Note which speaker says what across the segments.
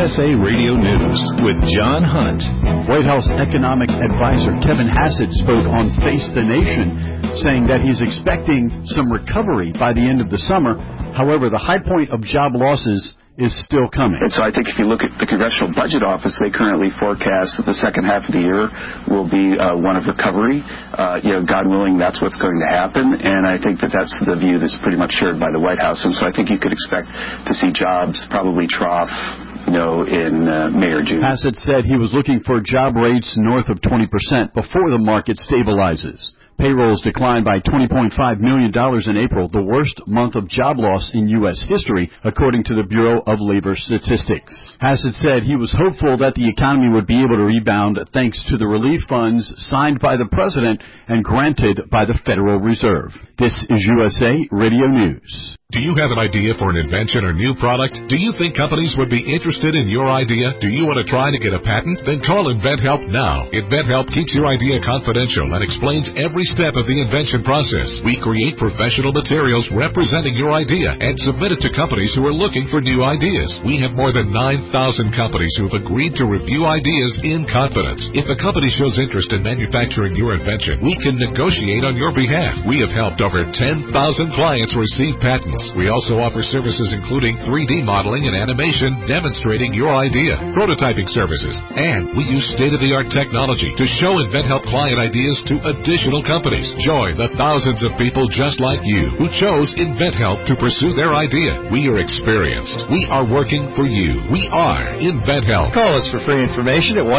Speaker 1: USA Radio News with John Hunt.
Speaker 2: White House economic advisor Kevin Hassett spoke on Face the Nation, saying that he's expecting some recovery by the end of the summer. However, the high point of job losses is still coming.
Speaker 3: And so I think if you look at the Congressional Budget Office, they currently forecast that the second half of the year will be one of recovery. God willing, that's what's going to happen. And I think that that's the view that's pretty much shared by the White House. And so I think you could expect to see jobs probably trough in May or June.
Speaker 2: Hassett said he was looking for job rates north of 20% before the market stabilizes. Payrolls declined by $20.5 million in April, the worst month of job loss in U.S. history, according to the Bureau of Labor Statistics. Hassett said he was hopeful that the economy would be able to rebound thanks to the relief funds signed by the president and granted by the Federal Reserve. This is USA Radio News.
Speaker 1: Do you have an idea for an invention or new product? Do you think companies would be interested in your idea? Do you want to try to get a patent? Then call InventHelp now. InventHelp keeps your idea confidential and explains every step of the invention process. We create professional materials representing your idea and submit it to companies who are looking for new ideas. We have more than 9,000 companies who have agreed to review ideas in confidence. If a company shows interest in manufacturing your invention, we can negotiate on your behalf. We have helped over 10,000 clients receive patents. We also offer services including 3D modeling and animation demonstrating your idea, prototyping services, and we use state-of-the-art technology to show InventHelp client ideas to additional companies. Join the thousands of people just like you who chose InventHelp to pursue their idea. We are experienced. We are working for you. We are InventHelp.
Speaker 4: Call us for free information at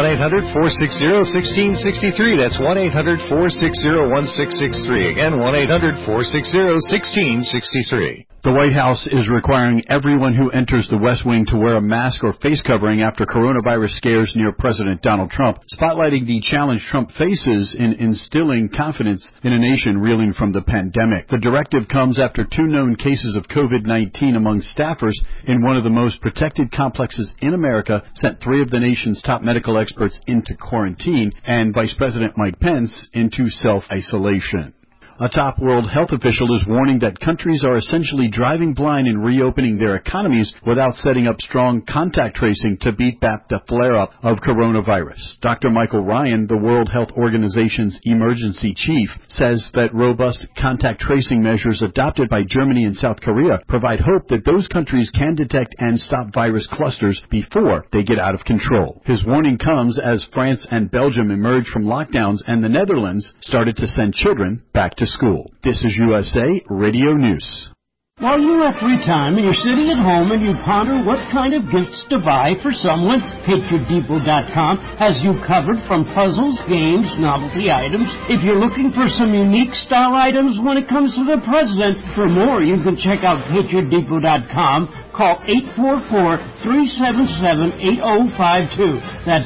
Speaker 4: 1-800-460-1663. That's 1-800-460-1663. Again, 1-800-460-1663.
Speaker 2: The White House is requiring everyone who enters the West Wing to wear a mask or face covering after coronavirus scares near President Donald Trump, spotlighting the challenge Trump faces in instilling confidence in a nation reeling from the pandemic. The directive comes after 2 known cases of COVID-19 among staffers in one of the most protected complexes in America sent 3 of the nation's top medical experts into quarantine and Vice President Mike Pence into self-isolation. A top World Health official is warning that countries are essentially driving blind in reopening their economies without setting up strong contact tracing to beat back the flare-up of coronavirus. Dr. Michael Ryan, the World Health Organization's emergency chief, says that robust contact tracing measures adopted by Germany and South Korea provide hope that those countries can detect and stop virus clusters before they get out of control. His warning comes as France and Belgium emerged from lockdowns and the Netherlands started to send children back to school. This is USA Radio News.
Speaker 5: While you have free time and you're sitting at home and you ponder what kind of gifts to buy for someone, PatriotDepot.com has you covered from puzzles, games, novelty items. If you're looking for some unique style items when it comes to the president, for more you can check out PatriotDepot.com. Call 844-377-8052. That's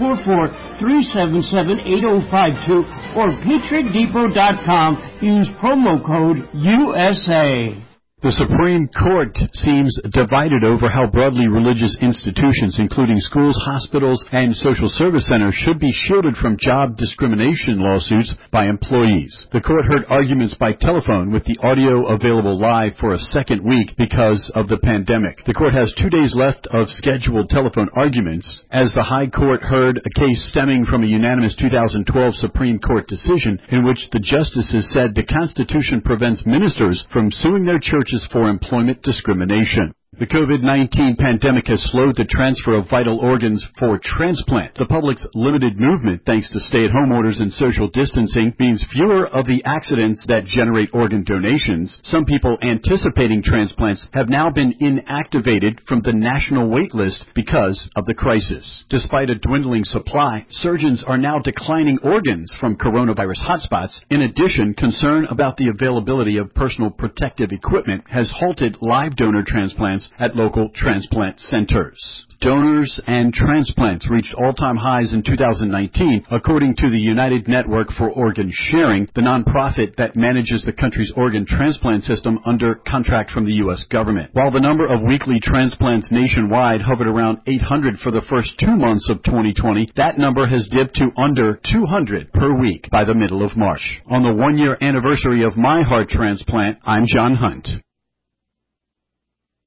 Speaker 5: 844-377-8052 or PatriotDepot.com. Use promo code USA.
Speaker 2: The Supreme Court seems divided over how broadly religious institutions, including schools, hospitals, and social service centers, should be shielded from job discrimination lawsuits by employees. The court heard arguments by telephone, with the audio available live for a second week because of the pandemic. The court has 2 days left of scheduled telephone arguments, as the High Court heard a case stemming from a unanimous 2012 Supreme Court decision in which the justices said the Constitution prevents ministers from suing their churches for employment discrimination. The COVID-19 pandemic has slowed the transfer of vital organs for transplant. The public's limited movement, thanks to stay-at-home orders and social distancing, means fewer of the accidents that generate organ donations. Some people anticipating transplants have now been inactivated from the national wait list because of the crisis. Despite a dwindling supply, surgeons are now declining organs from coronavirus hotspots. In addition, concern about the availability of personal protective equipment has halted live donor transplants at local transplant centers. Donors and transplants reached all-time highs in 2019, according to the United Network for Organ Sharing, the nonprofit that manages the country's organ transplant system under contract from the U.S. government. While the number of weekly transplants nationwide hovered around 800 for the first 2 months of 2020, that number has dipped to under 200 per week by the middle of March. On the 1-year anniversary of my heart transplant, I'm John Hunt.